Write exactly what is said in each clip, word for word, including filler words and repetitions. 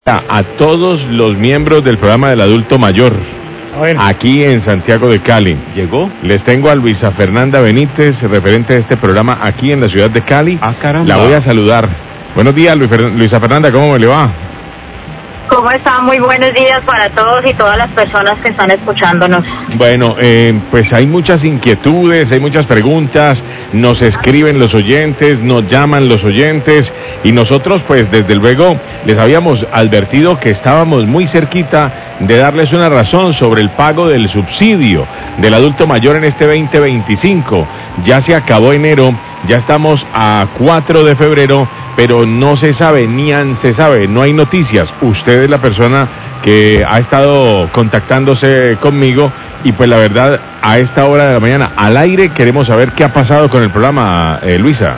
A todos los miembros del programa del adulto mayor, aquí en Santiago de Cali. ¿Llegó? Les tengo a Luisa Fernanda Benítez, referente de este programa aquí en la ciudad de Cali. Ah, caramba. La voy a saludar. Buenos días, Luisa Fernanda, ¿cómo me le va? ¿Cómo están? Muy buenos días para todos y todas las personas que están escuchándonos. Bueno, eh, pues hay muchas inquietudes, hay muchas preguntas, nos escriben los oyentes, nos llaman los oyentes y nosotros pues desde luego les habíamos advertido que estábamos muy cerquita de darles una razón sobre el pago del subsidio del adulto mayor en este veinte veinticinco. Ya se acabó enero, ya estamos a cuatro de febrero, pero no se sabe, ni se sabe, no hay noticias. Usted es la persona que ha estado contactándose conmigo y pues la verdad, a esta hora de la mañana, al aire, queremos saber qué ha pasado con el programa, eh, Luisa.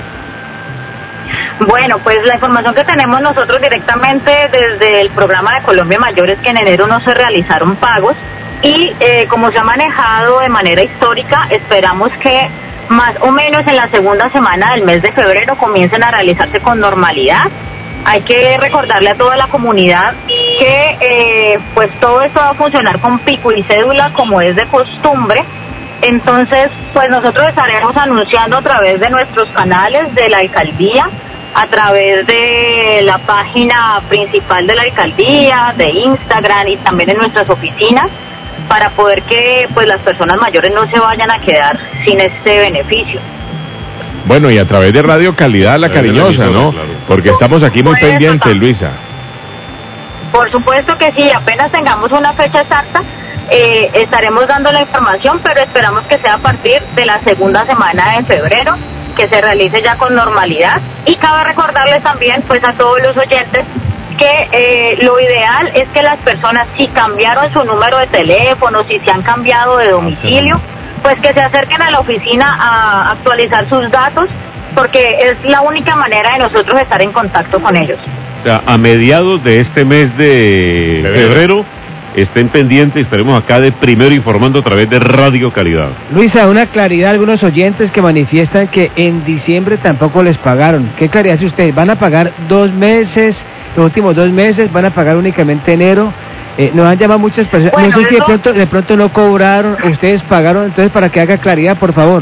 Bueno, pues la información que tenemos nosotros directamente desde el programa de Colombia Mayor es que en enero no se realizaron pagos y eh, como se ha manejado de manera histórica, esperamos que más o menos en la segunda semana del mes de febrero comiencen a realizarse con normalidad. Hay que recordarle a toda la comunidad que eh, pues todo esto va a funcionar con pico y cédula como es de costumbre. Entonces, pues nosotros estaremos anunciando a través de nuestros canales de la alcaldía, a través de la página principal de la alcaldía, de Instagram y también en nuestras oficinas, para poder que pues las personas mayores no se vayan a quedar sin este beneficio. Bueno, y a través de Radio Calidad La Cariñosa, ¿no? Claro. Porque estamos aquí muy pendientes, Luisa. Por supuesto que sí, apenas tengamos una fecha exacta, eh, estaremos dando la información, pero esperamos que sea a partir de la segunda semana de febrero, que se realice ya con normalidad. Y cabe recordarles también, pues a todos los oyentes, que eh, lo ideal es que las personas, si cambiaron su número de teléfono, si se han cambiado de domicilio, pues que se acerquen a la oficina a actualizar sus datos, porque es la única manera de nosotros estar en contacto con ellos. O sea, a mediados de este mes de febrero, estén pendientes, estaremos acá de primero informando a través de Radio Calidad. Luisa, una claridad, algunos oyentes que manifiestan que en diciembre tampoco les pagaron. ¿Qué claridad hace usted? ¿Van a pagar dos meses, los últimos dos meses, van a pagar únicamente enero? Eh, nos han llamado muchas personas, bueno, no sé si de pronto, de pronto no cobraron, ustedes pagaron, entonces para que haga claridad, por favor.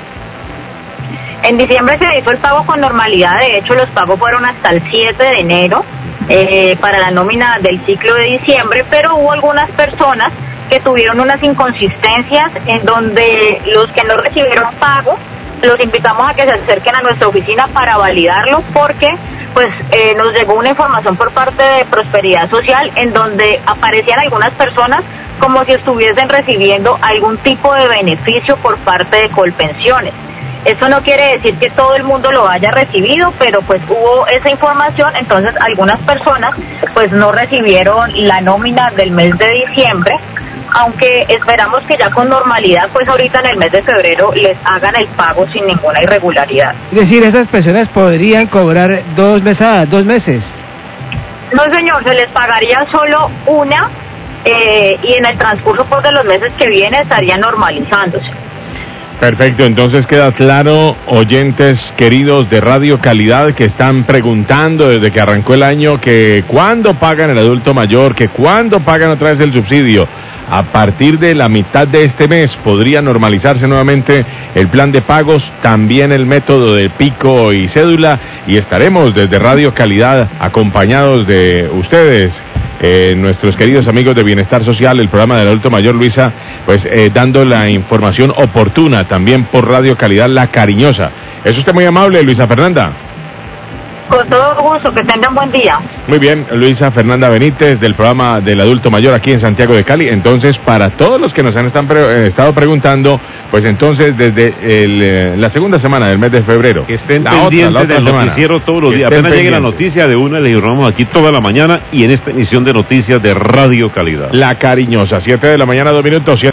En diciembre se hizo el pago con normalidad, de hecho los pagos fueron hasta el siete de enero eh, para la nómina del ciclo de diciembre, pero hubo algunas personas que tuvieron unas inconsistencias en donde los que no recibieron pago, los invitamos a que se acerquen a nuestra oficina para validarlo, porque pues eh, nos llegó una información por parte de Prosperidad Social en donde aparecían algunas personas como si estuviesen recibiendo algún tipo de beneficio por parte de Colpensiones. Eso no quiere decir que todo el mundo lo haya recibido, pero pues hubo esa información, entonces algunas personas pues no recibieron la nómina del mes de diciembre, aunque esperamos que ya con normalidad, pues ahorita en el mes de febrero les hagan el pago sin ninguna irregularidad. Es decir, esas personas podrían cobrar dos mesadas, dos meses. No, señor, se les pagaría solo una eh, y en el transcurso pues, de los meses que vienen estaría normalizándose. Perfecto, entonces queda claro, oyentes queridos de Radio Calidad que están preguntando desde que arrancó el año que cuándo pagan el adulto mayor, que cuándo pagan otra vez el subsidio. A partir de la mitad de este mes podría normalizarse nuevamente el plan de pagos, también el método de pico y cédula, y estaremos desde Radio Calidad acompañados de ustedes, eh, nuestros queridos amigos de Bienestar Social, el programa del adulto mayor, Luisa, pues eh, dando la información oportuna también por Radio Calidad La Cariñosa. ¿Es usted muy amable, Luisa Fernanda? Con todo gusto, que tengan buen día. Muy bien, Luisa Fernanda Benítez del programa del adulto mayor aquí en Santiago de Cali. Entonces, para todos los que nos han están pre eh, estado preguntando, pues entonces desde el, eh, la segunda semana del mes de febrero. Que estén pendientes otra, del semana. Noticiero todos los días. Apenas llegue la noticia de una, le informamos aquí toda la mañana y en esta emisión de noticias de Radio Calidad. La Cariñosa, siete de la mañana, dos minutos.